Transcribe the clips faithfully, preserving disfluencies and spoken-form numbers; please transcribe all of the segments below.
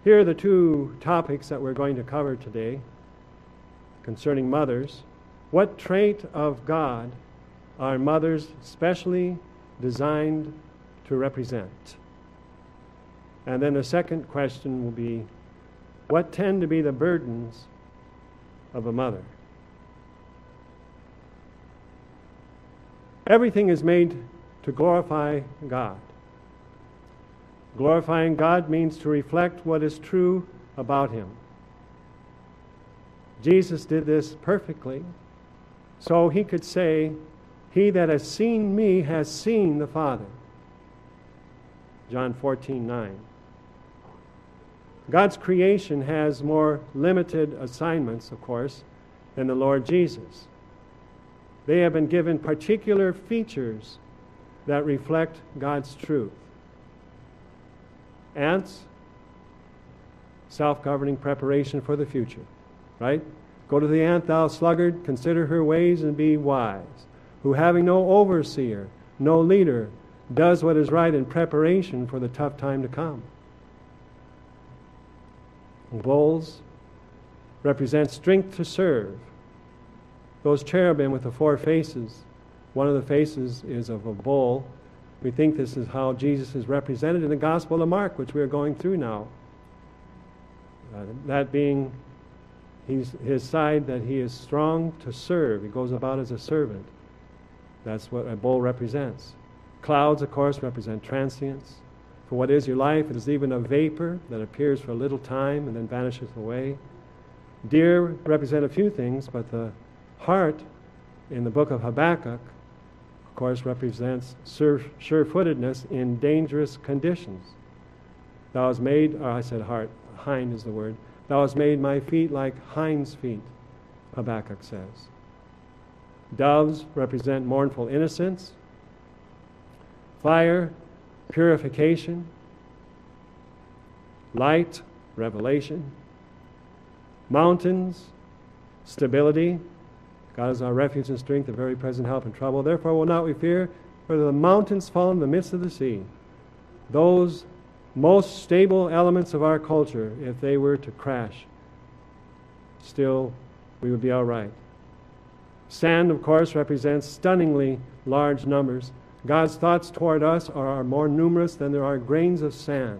Here are the two topics that we're going to cover today concerning mothers. What trait of God are mothers specially designed to represent? And then the second question will be, what tend to be the burdens of a mother? Everything is made to glorify God. Glorifying God means to reflect what is true about Him. Jesus did this perfectly, so He could say, "He that has seen me has seen the Father." John fourteen nine. God's creation has more limited assignments, of course, than the Lord Jesus. They have been given particular features that reflect God's truth. Ants, self-governing preparation for the future, right? Go to the ant, thou sluggard, consider her ways and be wise, who having no overseer, no leader, does what is right in preparation for the tough time to come. Bulls represent strength to serve. Those cherubim with the four faces, one of the faces is of a bull. We think this is how Jesus is represented in the Gospel of Mark, which we are going through now. Uh, that being he's, his side, that he is strong to serve. He goes about as a servant. That's what a bull represents. Clouds, of course, represent transience. For what is your life? It is even a vapor that appears for a little time and then vanisheth away. Deer represent a few things, but the heart in the book of Habakkuk, of course, represents sure, sure-footedness in dangerous conditions. Thou hast made, or I said heart, hind is the word. Thou hast made my feet like hind's feet, Habakkuk says. Doves represent mournful innocence. Fire, purification. Light, revelation. Mountains, stability. God is our refuge and strength, a very present help in trouble. Therefore will not we fear, for the mountains fall in the midst of the sea. Those most stable elements of our culture, if they were to crash, still we would be all right. Sand, of course, represents stunningly large numbers. God's thoughts toward us are more numerous than there are grains of sand.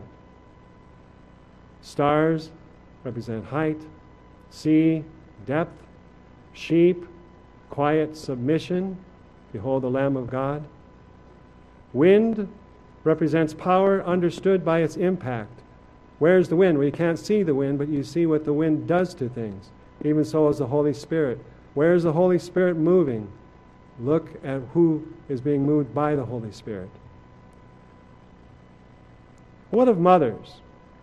Stars represent height, sea, depth, sheep, quiet submission. Behold the Lamb of God. Wind represents power understood by its impact. Where's the wind? Well, you can't see the wind, but you see what the wind does to things. Even so is the Holy Spirit. Where's the Holy Spirit moving? Look at who is being moved by the Holy Spirit. What of mothers?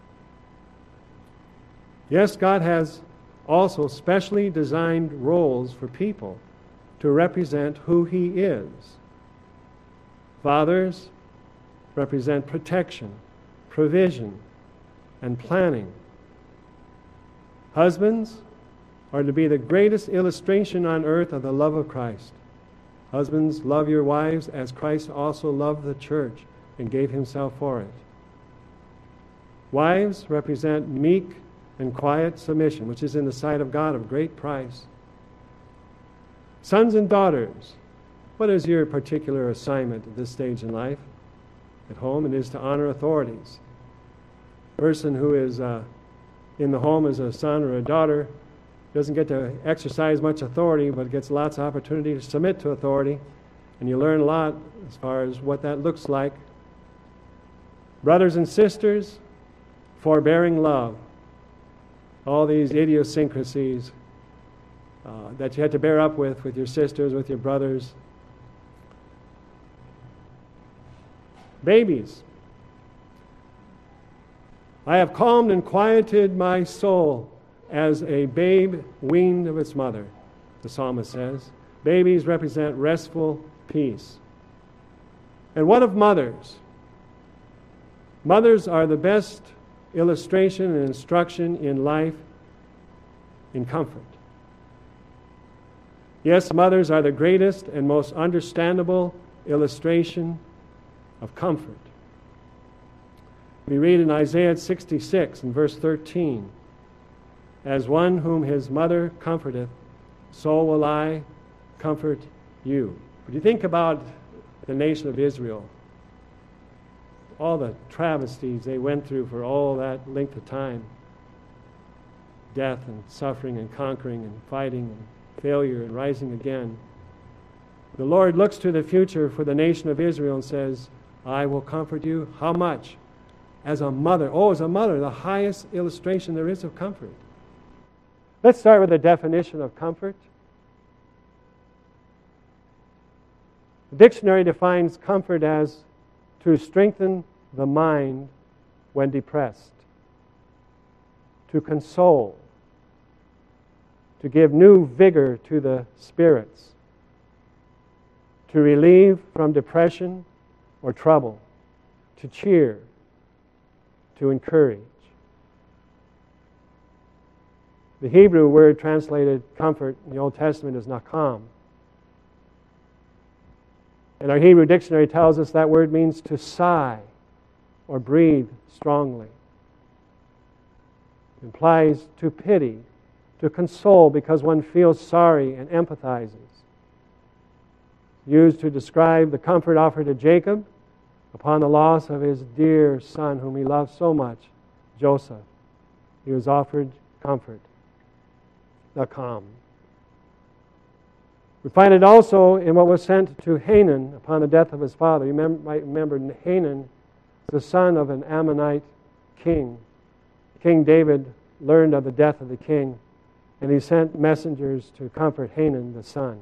Yes, God has also specially designed roles for people to represent who He is. Fathers represent protection, provision, and planning. Husbands are to be the greatest illustration on earth of the love of Christ. Husbands, love your wives as Christ also loved the church and gave Himself for it. Wives represent meek and quiet submission, which is in the sight of God of great price. Sons and daughters, what is your particular assignment at this stage in life? At home, it is to honor authorities. A person who is uh, in the home as a son or a daughter doesn't get to exercise much authority, but gets lots of opportunity to submit to authority, and you learn a lot as far as what that looks like. Brothers and sisters, forbearing love. All these idiosyncrasies uh, that you had to bear up with, with your sisters, with your brothers. Babies. I have calmed and quieted my soul as a babe weaned of its mother, the psalmist says. Babies represent restful peace. And what of mothers? Mothers are the best illustration and instruction in life, in comfort. Yes, mothers are the greatest and most understandable illustration of comfort. We read in Isaiah sixty-six in verse thirteen, "As one whom his mother comforteth, so will I comfort you." But you think about the nation of Israel, all the travesties they went through for all that length of time, death and suffering and conquering and fighting and failure and rising again. The Lord looks to the future for the nation of Israel and says, "I will comfort you." How much? As a mother. Oh, as a mother, the highest illustration there is of comfort. Let's start with the definition of comfort. The dictionary defines comfort as to strengthen the mind when depressed, to console, to give new vigor to the spirits, to relieve from depression or trouble, to cheer, to encourage. The Hebrew word translated comfort in the Old Testament is nakam. And our Hebrew dictionary tells us that word means to sigh or breathe strongly. It implies to pity, to console because one feels sorry and empathizes. Used to describe the comfort offered to Jacob upon the loss of his dear son whom he loved so much, Joseph. He was offered comfort, nakam. We find it also in what was sent to Hanan upon the death of his father. You might remember Hanan, the son of an Ammonite king. King David learned of the death of the king, and he sent messengers to comfort Hanan, the son.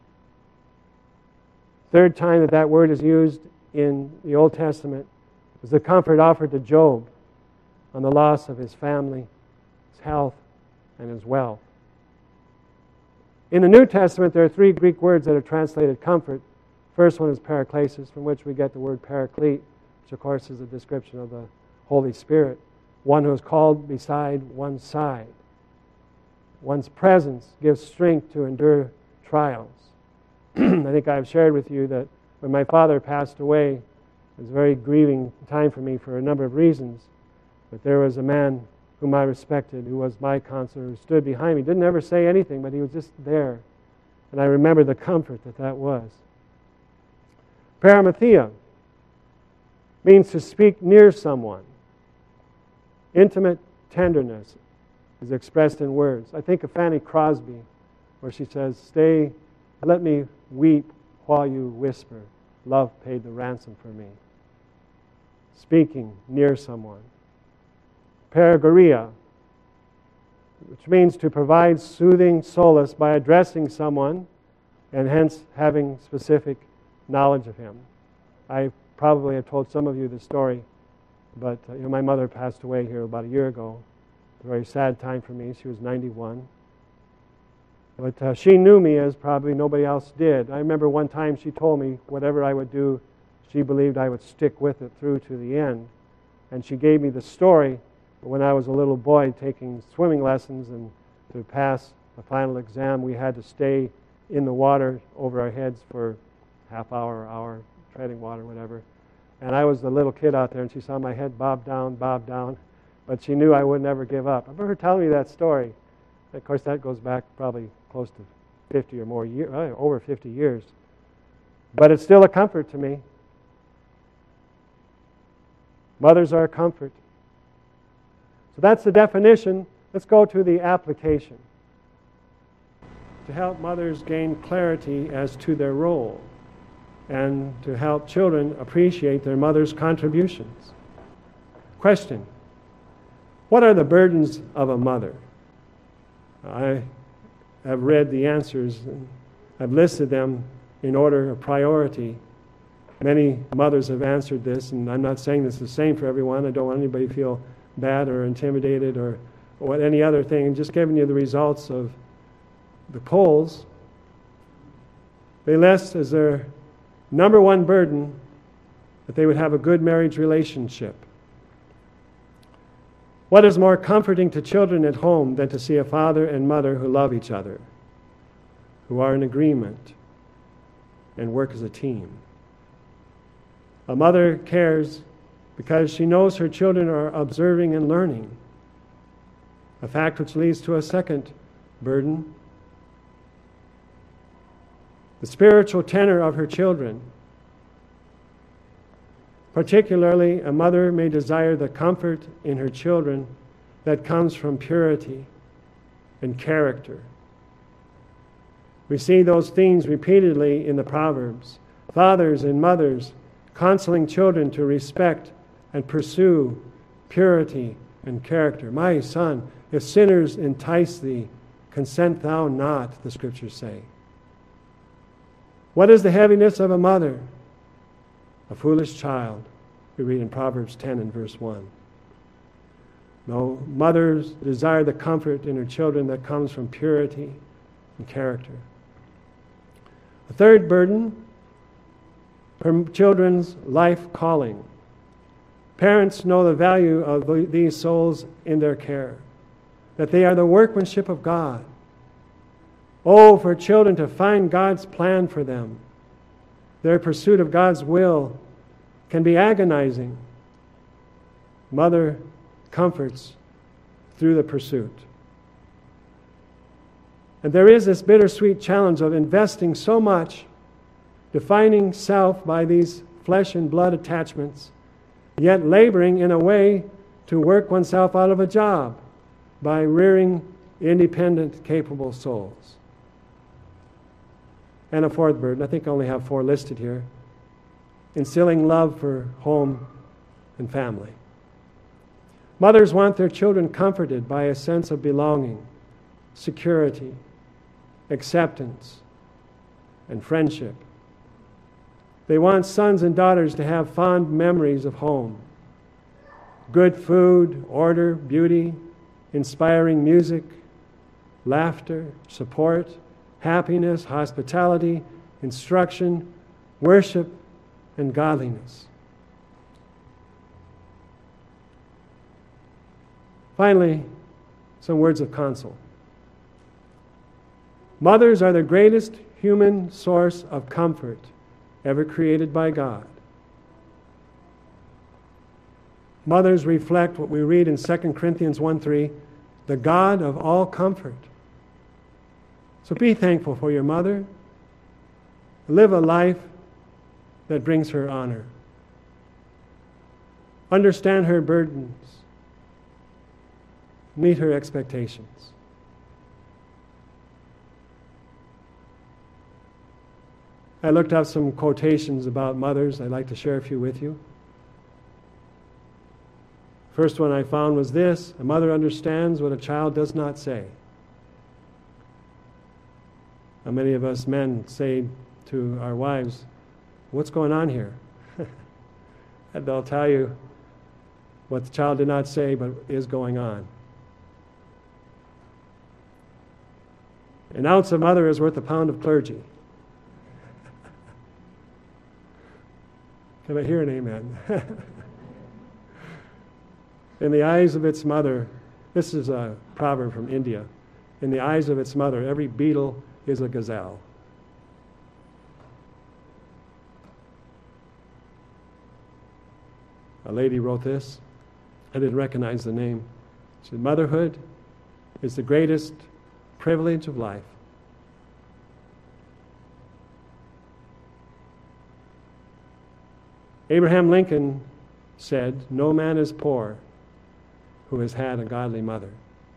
Third time that that word is used in the Old Testament was the comfort offered to Job on the loss of his family, his health, and his wealth. In the New Testament, there are three Greek words that are translated comfort. First one is paraklesis, from which we get the word paraclete, which of course is a description of the Holy Spirit, one who is called beside one's side. One's presence gives strength to endure trials. I think I've shared with you that when my father passed away, it was a very grieving time for me for a number of reasons. But there was a man whom I respected, who was my counselor, who stood behind me. Didn't ever say anything, but he was just there. And I remember the comfort that that was. Paramathea means to speak near someone. Intimate tenderness is expressed in words. I think of Fanny Crosby, where she says, "Stay, let me weep while you whisper. Love paid the ransom for me." Speaking near someone. Paragoria, which means to provide soothing solace by addressing someone and hence having specific knowledge of him. I probably have told some of you the story, but uh, you know, my mother passed away here about a year ago. A very sad time for me. She was ninety-one. But uh, she knew me as probably nobody else did. I remember one time she told me whatever I would do, she believed I would stick with it through to the end. And she gave me the story when I was a little boy taking swimming lessons, and to pass the final exam we had to stay in the water over our heads for half hour or hour, treading water, whatever. And I was the little kid out there, and she saw my head bob down, bob down, but she knew I would never give up. I remember her telling me that story. Of course, that goes back probably close to fifty or more years, uh, over fifty years. But it's still a comfort to me. Mothers are a comfort. So that's the definition. Let's go to the application. To help mothers gain clarity as to their role and to help children appreciate their mother's contributions. Question: what are the burdens of a mother? I have read the answers and I've listed them in order of priority. Many mothers have answered this, and I'm not saying this is the same for everyone. I don't want anybody to feel bad or intimidated or, or any other thing. I'm just giving you the results of the polls. They list as their number one burden that they would have a good marriage relationship. What is more comforting to children at home than to see a father and mother who love each other, who are in agreement and work as a team? A mother cares because she knows her children are observing and learning. A fact which leads to a second burden. The spiritual tenor of her children. Particularly, a mother may desire the comfort in her children that comes from purity and character. We see those themes repeatedly in the Proverbs. Fathers and mothers counseling children to respect and pursue purity and character. My son, if sinners entice thee, consent thou not, the Scriptures say. What is the heaviness of a mother? A foolish child, we read in Proverbs ten and verse one. No, mothers desire the comfort in her children that comes from purity and character. A third burden, her children's life calling. Parents know the value of these souls in their care, that they are the workmanship of God. Oh, for children to find God's plan for them. Their pursuit of God's will can be agonizing. Mother comforts through the pursuit. And there is this bittersweet challenge of investing so much, defining self by these flesh and blood attachments, yet laboring in a way to work oneself out of a job by rearing independent, capable souls. And a fourth burden, I think I only have four listed here, instilling love for home and family. Mothers want their children comforted by a sense of belonging, security, acceptance, and friendship. They want sons and daughters to have fond memories of home, good food, order, beauty, inspiring music, laughter, support, happiness, hospitality, instruction, worship, and godliness. Finally, some words of counsel. Mothers are the greatest human source of comfort ever created by God. Mothers reflect what we read in Second Corinthians one three, the God of all comfort. So be thankful for your mother. Live a life that brings her honor. Understand her burdens. Meet her expectations. I looked up some quotations about mothers. I'd like to share a few with you. First one I found was this: a mother understands what a child does not say. Now, many of us men say to our wives, "What's going on here?" And they'll tell you what the child did not say but is going on. An ounce of mother is worth a pound of clergy. Can I hear an amen? In the eyes of its mother, this is a proverb from India. In the eyes of its mother, every beetle is a gazelle. A lady wrote this. I didn't recognize the name. She said, "Motherhood is the greatest privilege of life." Abraham Lincoln said, "No man is poor who has had a godly mother."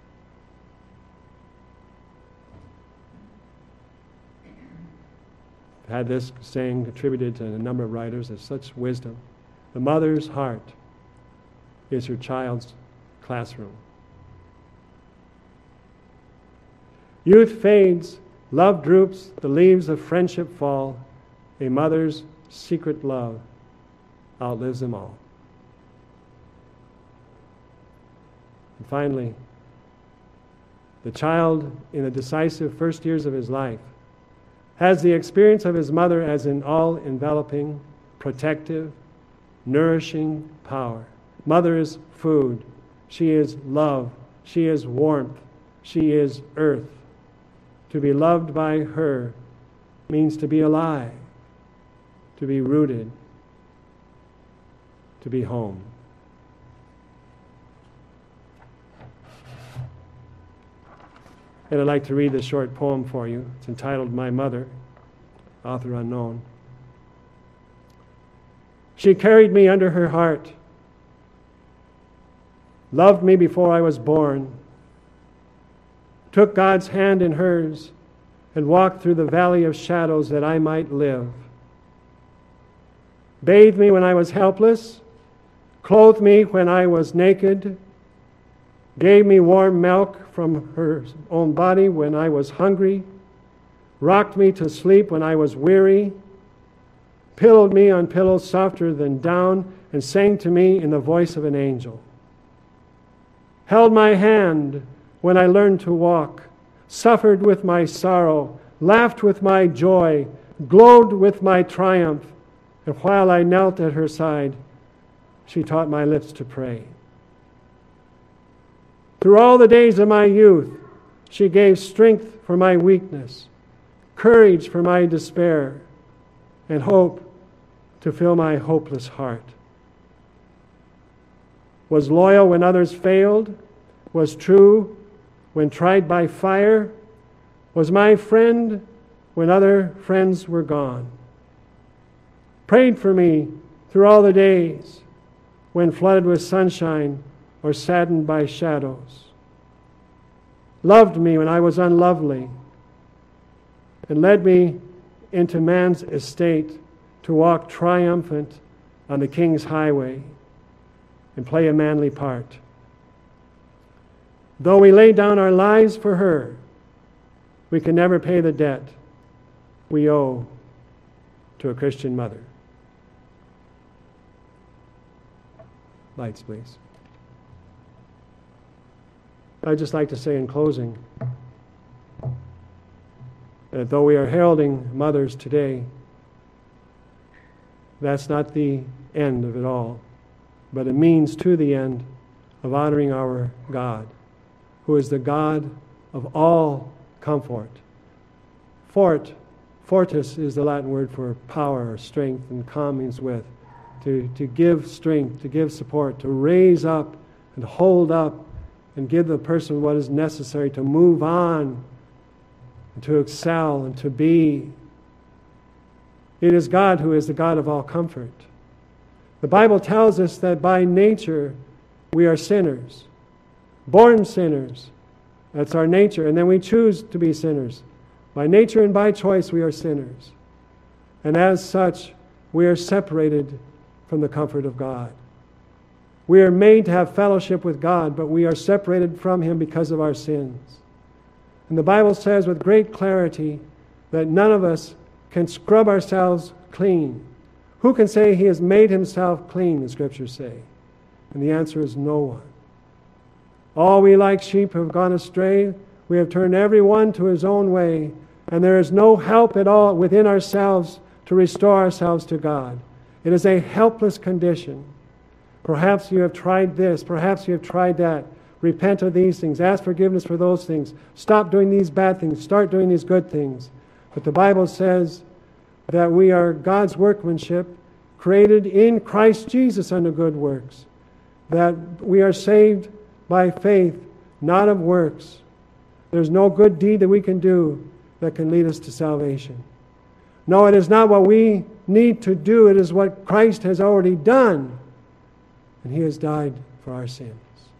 I've had this saying attributed to a number of writers as such wisdom. The mother's heart is her child's classroom. Youth fades, love droops, the leaves of friendship fall. A mother's secret love outlives them all. And finally, the child in the decisive first years of his life has the experience of his mother as an all-enveloping, protective, nourishing power. Mother is food. She is love. She is warmth. She is earth. To be loved by her means to be alive, to be rooted, to be home. And I'd like to read this short poem for you. It's entitled My Mother, author unknown. She carried me under her heart, loved me before I was born, took God's hand in hers, and walked through the valley of shadows that I might live. Bathed me when I was helpless, clothed me when I was naked, gave me warm milk from her own body when I was hungry, rocked me to sleep when I was weary, pillowed me on pillows softer than down, and sang to me in the voice of an angel. Held my hand when I learned to walk, suffered with my sorrow, laughed with my joy, glowed with my triumph, and while I knelt at her side, she taught my lips to pray. Through all the days of my youth, she gave strength for my weakness, courage for my despair, and hope to fill my hopeless heart. Was loyal when others failed, was true when tried by fire, was my friend when other friends were gone. Prayed for me through all the days when flooded with sunshine or saddened by shadows. Loved me when I was unlovely, and led me into man's estate to walk triumphant on the King's highway and play a manly part. Though we lay down our lives for her, we can never pay the debt we owe to a Christian mother. Lights, please. I'd just like to say in closing that though we are heralding mothers today, that's not the end of it all, but a means to the end of honoring our God, who is the God of all comfort. Fort, fortis is the Latin word for power or strength, and com means with. To, to give strength, to give support, to raise up and hold up and give the person what is necessary to move on and to excel and to be. It is God who is the God of all comfort. The Bible tells us that by nature we are sinners, born sinners. That's our nature. And then we choose to be sinners. By nature and by choice we are sinners. And as such, we are separated from the comfort of God. We are made to have fellowship with God, but we are separated from Him because of our sins. And the Bible says with great clarity that none of us can scrub ourselves clean. Who can say he has made himself clean, the Scriptures say? And the answer is no one. All we like sheep have gone astray. We have turned every one to his own way, and there is no help at all within ourselves to restore ourselves to God. It is a helpless condition. Perhaps you have tried this. Perhaps you have tried that. Repent of these things. Ask forgiveness for those things. Stop doing these bad things. Start doing these good things. But the Bible says that we are God's workmanship, created in Christ Jesus unto good works. That we are saved by faith, not of works. There's no good deed that we can do that can lead us to salvation. No, it is not what we need to do. It is what Christ has already done. And He has died for our sins.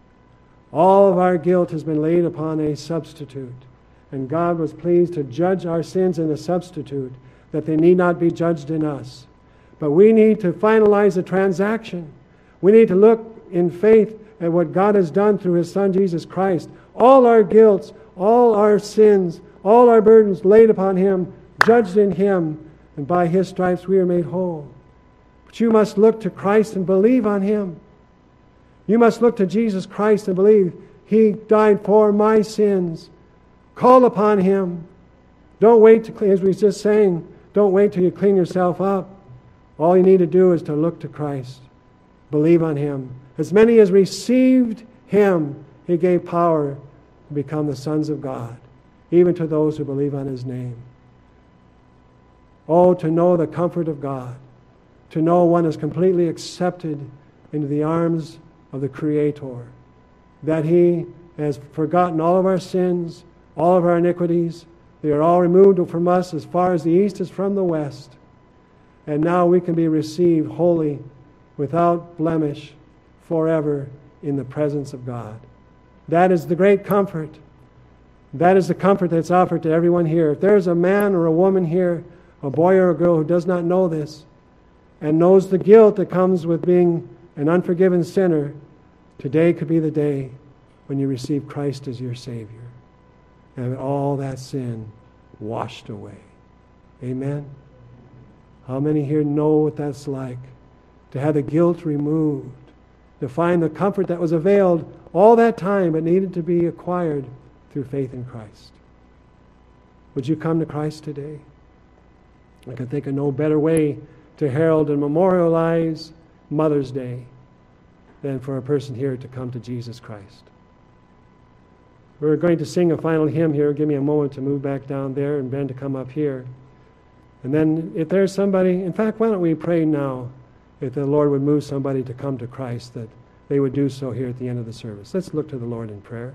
All of our guilt has been laid upon a substitute. And God was pleased to judge our sins in the substitute, that they need not be judged in us. But we need to finalize the transaction. We need to look in faith at what God has done through His Son, Jesus Christ. All our guilt, all our sins, all our burdens laid upon Him, judged in Him, and by His stripes we are made whole. But you must look to Christ and believe on Him. You must look to Jesus Christ and believe He died for my sins. Call upon Him. Don't wait to, as we were just saying, don't wait till you clean yourself up. All you need to do is to look to Christ. Believe on Him. As many as received Him, He gave power to become the sons of God, even to those who believe on His name. Oh, to know the comfort of God, to know one is completely accepted into the arms of the Creator, that He has forgotten all of our sins, all of our iniquities. They are all removed from us as far as the east is from the west. And now we can be received holy, without blemish, forever in the presence of God. That is the great comfort. That is the comfort that's offered to everyone here. If there's a man or a woman here, a boy or a girl who does not know this, and knows the guilt that comes with being an unforgiven sinner, today could be the day when you receive Christ as your Savior, and all that sin washed away. Amen? How many here know what that's like? To have the guilt removed, to find the comfort that was availed all that time but needed to be acquired through faith in Christ. Would you come to Christ today? I can think of no better way to herald and memorialize Mother's Day than for a person here to come to Jesus Christ. We're going to sing a final hymn here. Give me a moment to move back down there and Ben to come up here. And then if there's somebody, in fact, why don't we pray now, if the Lord would move somebody to come to Christ, that they would do so here at the end of the service. Let's look to the Lord in prayer.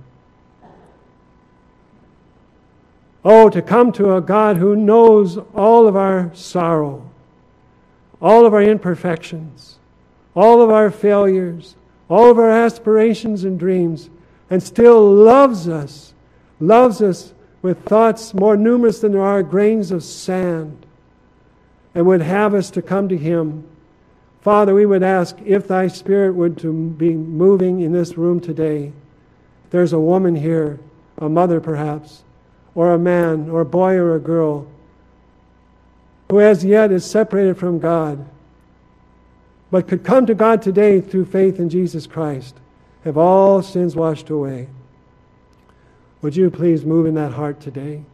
Oh, to come to a God who knows all of our sorrow, all of our imperfections, all of our failures, all of our aspirations and dreams, and still loves us, loves us with thoughts more numerous than there are grains of sand, and would have us to come to Him. Father, we would ask if Thy Spirit would to be moving in this room today. There's a woman here, a mother perhaps, or a man, or a boy or a girl, who as yet is separated from God, but could come to God today through faith in Jesus Christ, have all sins washed away. Would you please move in that heart today?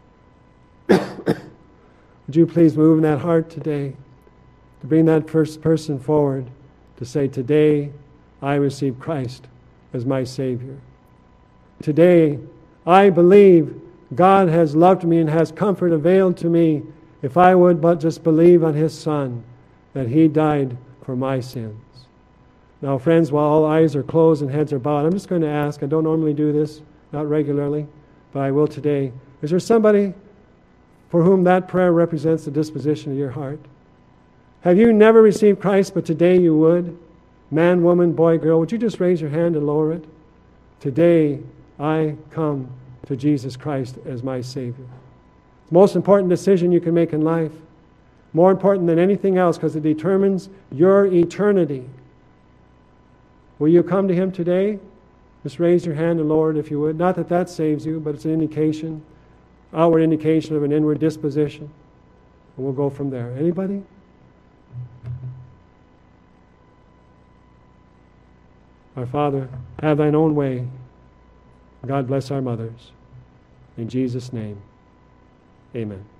Would you please move in that heart today to bring that first person forward to say, today I receive Christ as my Savior. Today I believe God has loved me and has comfort availed to me if I would but just believe on His Son, that He died for my sins. Now, friends, while all eyes are closed and heads are bowed, I'm just going to ask, I don't normally do this, not regularly, but I will today. Is there somebody for whom that prayer represents the disposition of your heart? Have you never received Christ, but today you would? Man, woman, boy, girl, would you just raise your hand and lower it? Today I come to Jesus Christ as my Savior. The most important decision you can make in life, more important than anything else, because it determines your eternity. Will you come to Him today? Just raise your hand and lower it if you would. Not that that saves you, but it's an indication, outward indication of an inward disposition. And we'll go from there. Anybody? Our Father, have Thine own way. God bless our mothers. In Jesus' name, amen.